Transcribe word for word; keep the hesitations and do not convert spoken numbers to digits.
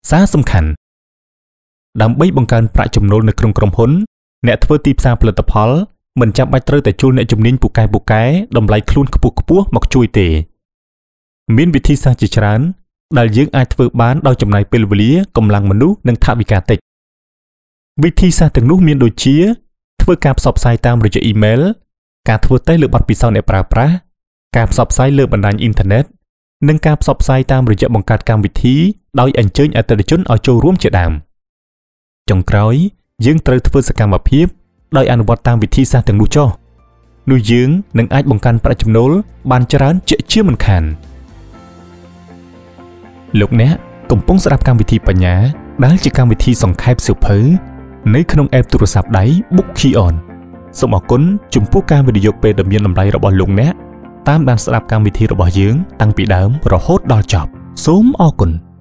សារសំខាន់ដើម្បីបង្កើនប្រាក់ចំណូលនៅក្នុងក្រុមហ៊ុនអ្នកធ្វើទីផ្សារផលិតផលមិនចាំបាច់ត្រូវតែជួលអ្នកជំនាញពូកែពូកែតម្លៃខ្លួនខ្ពស់ខ្ពស់មកជួយទេមានវិធីសាស្ត្រជាច្រើនដែលយើងអាចធ្វើបានដោយចំណាយពេលវេលាកម្លាំងមនុស្សនិងថវិកាតិចវិធីសាស្ត្រទាំងនោះមានដូចជាធ្វើការផ្សព្វផ្សាយតាមរយៈអ៊ីមែលការធ្វើតេស្តលើបទពិសោធន៍អ្នកប្រើប្រាស់ការផ្សព្វផ្សាយលើបណ្ដាញអ៊ីនធឺណិតនិងការផ្សព្វផ្សាយតាមរយៈបង្កើតកម្មវិធីដោយអញ្ជើញអតិថិជនឲ្យចូលរួមជាដើមចុងក្រោយយើងត្រូវធ្វើសកម្មភាពដោយអនុវត្តតាមវិធីសាស្ត្រទាំងនោះចុះនោះយើងនឹងអាចបង្កើនប្រាក់ចំណូលបានច្រើនជាជាមិនខានលោកអ្នកកំពុងស្ដាប់កម្មវិធីបញ្ញាដែលជាកម្មវិធីសង្ខេបសៀវភៅនៅក្នុង app ទូរស័ព្ទដៃ Bookion សូមអរគុណចំពោះការវិនិយោគពេលដ៏មានតម្លៃរបស់លោកអ្នកតាមដានស្ដាប់កម្មវិធីរបស់យើងតាំងពីដើមរហូតដល់ចប់សូមអរគុណ